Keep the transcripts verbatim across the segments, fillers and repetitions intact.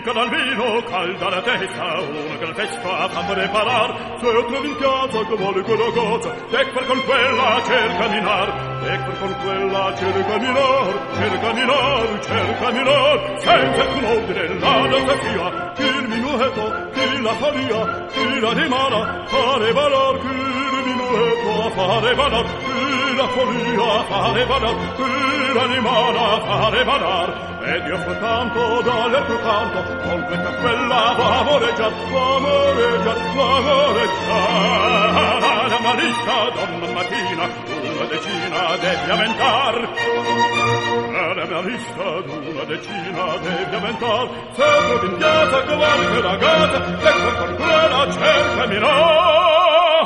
zucca dal vino, calda la testa, una gran festa a fatto reparar. Se trovi in piazza che vuole quella cosa, ecco con quella cerca minar, ecco con quella cerca minar, cerca minar, cerca minar, senza alcun ordine la danza chi il minuetto, chi la faria, chi la rimana, fare valor, chi il minuetto a fare valor, chi la follia a fare valor, chi la rimana a fare valor. Ed io frattanto dall'altro canto, con questa quella va a moreggiar, va a moreggiar, va a moreggiar. La malista donna mattina, una decina deve aumentar. La malista d'una decina deve aumentar. Se trovi in piazza che qualche ragazza, ecco con quella cerca mirar.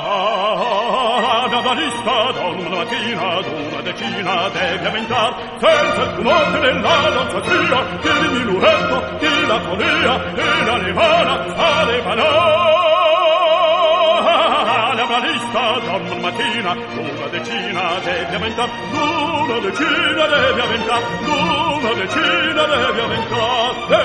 La malista donna mattina, d'una decina deve aumentar. Senza alcun ordine la danza sia, chi il minuetto, chi la folia, e l'animana fare valor. La malista donna mattina, una decina deve aumentar, d'una decina deve aumentar, d'una decina deve aumentar,